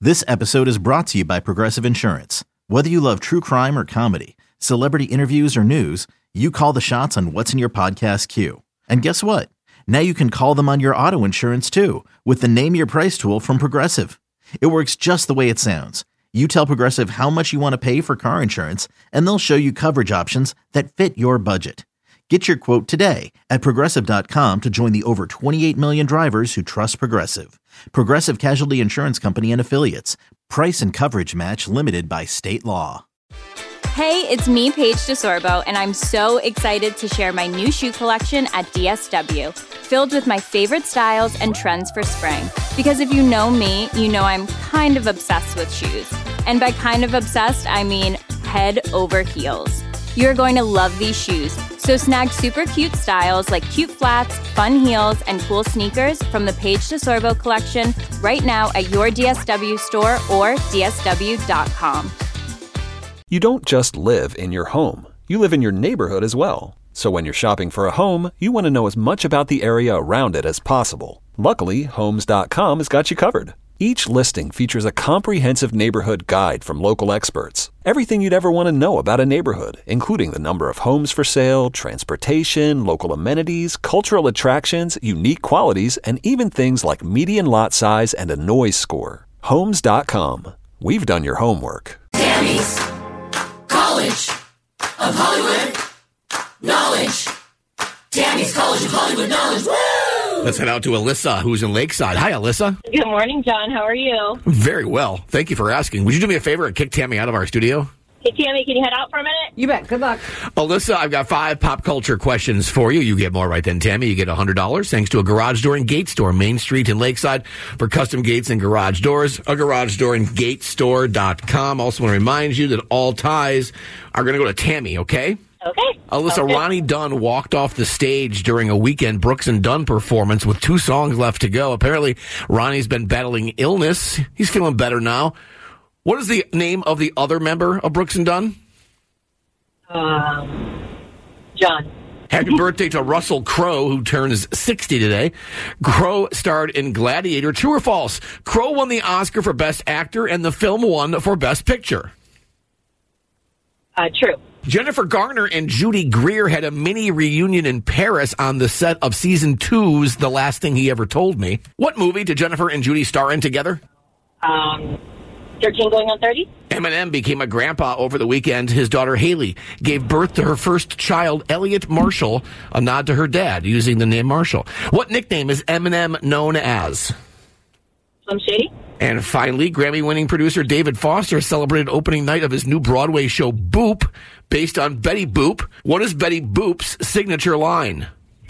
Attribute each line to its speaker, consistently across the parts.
Speaker 1: This episode is brought to you by Progressive Insurance. Whether you love true crime or comedy, celebrity interviews or news, you call the shots on what's in your podcast queue. And guess what? Now you can call them on your auto insurance too with the Name Your Price tool from Progressive. It works just the way it sounds. You tell Progressive how much you want to pay for car insurance, and they'll show you coverage options that fit your budget. Get your quote today at Progressive.com to join the over 28 million drivers who trust Progressive. Progressive Casualty Insurance Company and Affiliates. Price and coverage match limited by state law.
Speaker 2: Hey, it's me, Paige DeSorbo, and I'm so excited to share my new shoe collection at DSW, filled with my favorite styles and trends for spring. Because if you know me, you know I'm kind of obsessed with shoes. And by kind of obsessed, I mean head over heels. You're going to love these shoes. So snag super cute styles like cute flats, fun heels, and cool sneakers from the Paige DeSorbo collection right now at your DSW store or DSW.com.
Speaker 3: You don't just live in your home. You live in your neighborhood as well. So when you're shopping for a home, you want to know as much about the area around it as possible. Luckily, Homes.com has got you covered. Each listing features a comprehensive neighborhood guide from local experts. Everything you'd ever want to know about a neighborhood, including the number of homes for sale, transportation, local amenities, cultural attractions, unique qualities, and even things like median lot size and a noise score. Homes.com. We've done your homework.
Speaker 4: Tammy's College of Hollywood Knowledge. Tammy's College of Hollywood Knowledge. Woo!
Speaker 5: Let's head out to Alyssa, who's in Lakeside. Hi, Alyssa.
Speaker 6: Good morning, John. How are you?
Speaker 5: Very well. Thank you for asking. Would you do me a favor and kick Tammy out of our studio?
Speaker 6: Hey, Tammy, can you head out for a minute?
Speaker 7: You bet. Good luck.
Speaker 5: Alyssa, I've got 5 pop culture questions for you. You get more right than Tammy. You get $100 thanks to a garage door and gate store, Main Street in Lakeside, for custom gates and garage doors. A garage door and gatestore.com. Also want to remind you that all ties are going to go to Tammy, okay?
Speaker 6: Okay.
Speaker 5: Alyssa,
Speaker 6: Okay.
Speaker 5: Ronnie Dunn walked off the stage during a weekend Brooks and Dunn performance with 2 songs left to go. Apparently, Ronnie's been battling illness. He's feeling better now. What is the name of the other member of Brooks and Dunn?
Speaker 6: John.
Speaker 5: Happy birthday to Russell Crowe, who turns 60 today. Crowe starred in Gladiator. True or false? Crowe won the Oscar for Best Actor, and the film won for Best Picture.
Speaker 6: True.
Speaker 5: Jennifer Garner and Judy Greer had a mini reunion in Paris on the set of season 2's The Last Thing He Ever Told Me. What movie did Jennifer and Judy star in together?
Speaker 6: 13 going on 30?
Speaker 5: Eminem became a grandpa over the weekend. His daughter Haley gave birth to her first child, Elliot Marshall, a nod to her dad, using the name Marshall. What nickname is Eminem known as?
Speaker 6: Slim Shady?
Speaker 5: And finally, Grammy-winning producer David Foster celebrated opening night of his new Broadway show, Boop, based on Betty Boop. What is Betty Boop's signature line?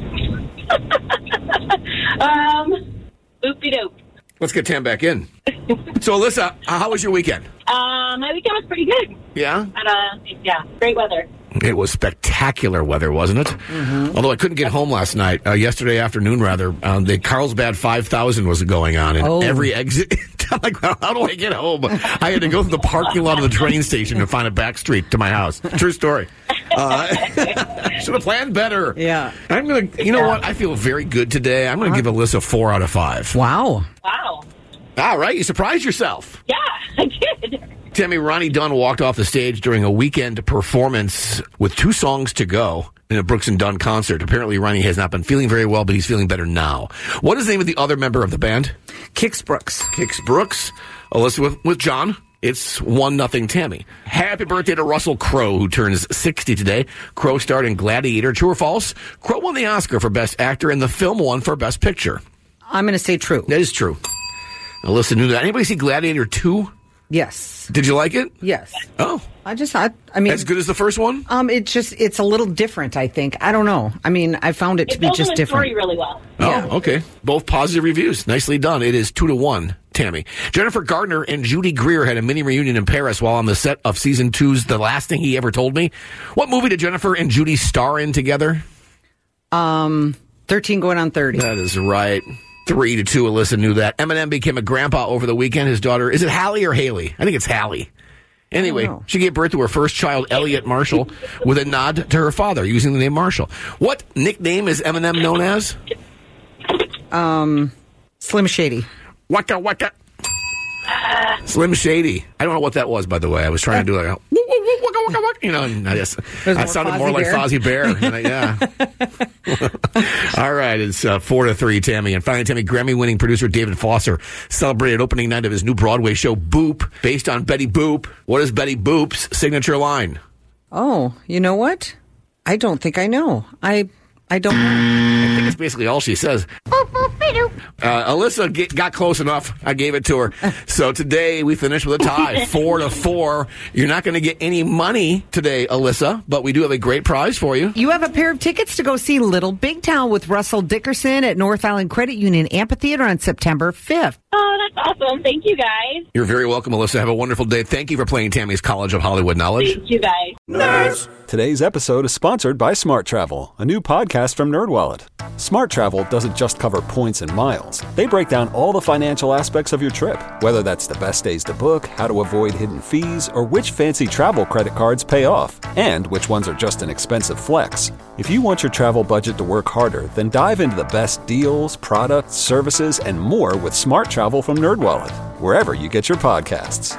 Speaker 6: Boopy-doop.
Speaker 5: Let's get Tam back in. So, Alyssa, how was your weekend?
Speaker 6: My weekend was pretty good.
Speaker 5: Yeah?
Speaker 6: Yeah, great weather.
Speaker 5: It was spectacular weather, wasn't it? Mm-hmm. Although I couldn't get home last night, yesterday afternoon, rather, the Carlsbad 5000 was going on, and every exit, I'm like, how do I get home? I had to go through the parking lot of the train station and find a back street to my house. True story. Should have planned better.
Speaker 7: Yeah.
Speaker 5: I'm going to, you know what? I feel very good today. I'm going to give Alyssa 4 out of 5.
Speaker 7: Wow.
Speaker 6: Wow.
Speaker 5: All right. You surprised yourself.
Speaker 6: Yeah, I did.
Speaker 5: Tammy, Ronnie Dunn walked off the stage during a weekend performance with 2 songs to go in a Brooks and Dunn concert. Apparently, Ronnie has not been feeling very well, but he's feeling better now. What is the name of the other member of the band?
Speaker 7: Kix Brooks.
Speaker 5: Kix Brooks. Alyssa with John. It's 1-0 Tammy. Happy birthday to Russell Crowe, who turns 60 today. Crowe starred in Gladiator. True or false? Crowe won the Oscar for Best Actor, and the film won for Best Picture.
Speaker 7: I'm going to say true.
Speaker 5: That is true. Alyssa knew that. Anybody see Gladiator 2?
Speaker 7: Yes.
Speaker 5: Did you like it?
Speaker 7: Yes.
Speaker 5: Oh.
Speaker 7: I mean,
Speaker 5: as good as the first one?
Speaker 7: It's a little different, I think. I don't know. I mean, I found it to be just different.
Speaker 6: It told the story really well.
Speaker 5: Oh,
Speaker 7: Yeah.
Speaker 5: okay. Both positive reviews. Nicely done. It is 2-1, Tammy. Jennifer Garner and Judy Greer had a mini reunion in Paris while on the set of season 2's The Last Thing He Ever Told Me. What movie did Jennifer and Judy star in together?
Speaker 7: 13 going on 30.
Speaker 5: That is right. 3-2. Alyssa knew that. Eminem became a grandpa over the weekend. His daughter, is it Hallie or Haley? I think it's Hallie. Anyway, she gave birth to her first child, Elliot Marshall, with a nod to her father, using the name Marshall. What nickname is Eminem known as?
Speaker 7: Slim Shady.
Speaker 5: Waka Waka. Slim Shady. I don't know what that was, by the way. I was trying to do like, and I sounded more like Fozzie Bear. All right, it's 4-3, Tammy. And finally, Tammy, Grammy-winning producer David Foster celebrated opening night of his new Broadway show, Boop, based on Betty Boop. What is Betty Boop's signature line?
Speaker 7: Oh, you know what? I don't think I know. I don't know.
Speaker 5: I think it's basically all she says. Alyssa got close enough. I gave it to her. So today we finished with a tie, 4-4. You're not going to get any money today, Alyssa, but we do have a great prize for you.
Speaker 7: You have a pair of tickets to go see Little Big Town with Russell Dickerson at North Island Credit Union Amphitheater on September 5th.
Speaker 6: Oh, that's awesome. Thank you, guys.
Speaker 5: You're very welcome, Alyssa. Have a wonderful day. Thank you for playing Tammy's College of Hollywood Knowledge.
Speaker 6: Thank you, guys.
Speaker 3: Nerds! Today's episode is sponsored by Smart Travel, a new podcast from NerdWallet. Smart Travel doesn't just cover points and miles. They break down all the financial aspects of your trip, whether that's the best days to book, how to avoid hidden fees, or which fancy travel credit cards pay off, and which ones are just an expensive flex. If you want your travel budget to work harder, then dive into the best deals, products, services, and more with Smart Travel from NerdWallet, wherever you get your podcasts.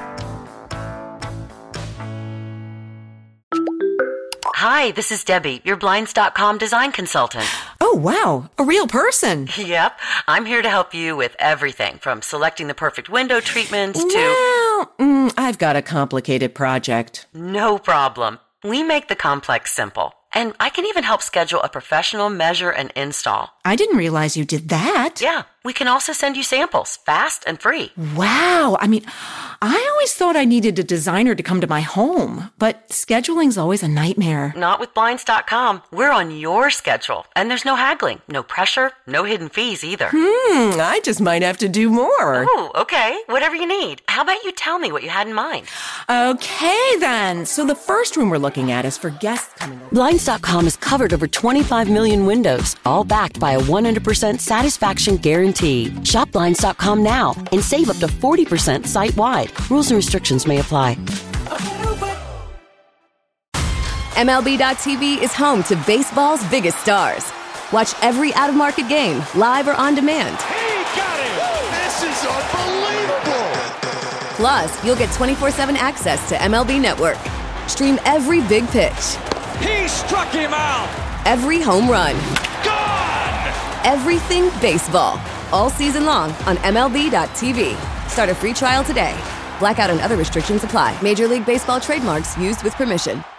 Speaker 8: Hi, this is Debbie, your Blinds.com design consultant.
Speaker 9: Oh, wow. A real person.
Speaker 8: Yep. I'm here to help you with everything from selecting the perfect window treatments to...
Speaker 9: Well, I've got a complicated project.
Speaker 8: No problem. We make the complex simple. And I can even help schedule a professional measure and install.
Speaker 9: I didn't realize you did that.
Speaker 8: Yeah. We can also send you samples, fast and free.
Speaker 9: Wow. I mean, I always thought I needed a designer to come to my home, but scheduling's always a nightmare.
Speaker 8: Not with Blinds.com. We're on your schedule, and there's no haggling, no pressure, no hidden fees either.
Speaker 9: I just might have to do more.
Speaker 8: Oh, okay. Whatever you need. How about you tell me what you had in mind?
Speaker 9: Okay, then. So the first room we're looking at is for guests coming over.
Speaker 10: Blinds.com has covered over 25 million windows, all backed by a 100% satisfaction guarantee. Shop Blinds.com now and save up to 40% site-wide. Rules and restrictions may apply.
Speaker 11: MLB.tv is home to baseball's biggest stars. Watch every out-of-market game, live or on demand.
Speaker 4: He got it! This is unbelievable!
Speaker 11: Plus, you'll get 24/7 access to MLB Network. Stream every big pitch.
Speaker 4: He struck him out!
Speaker 11: Every home run.
Speaker 4: Gone!
Speaker 11: Everything baseball. All season long on MLB.tv. Start a free trial today. Blackout and other restrictions apply. Major League Baseball trademarks used with permission.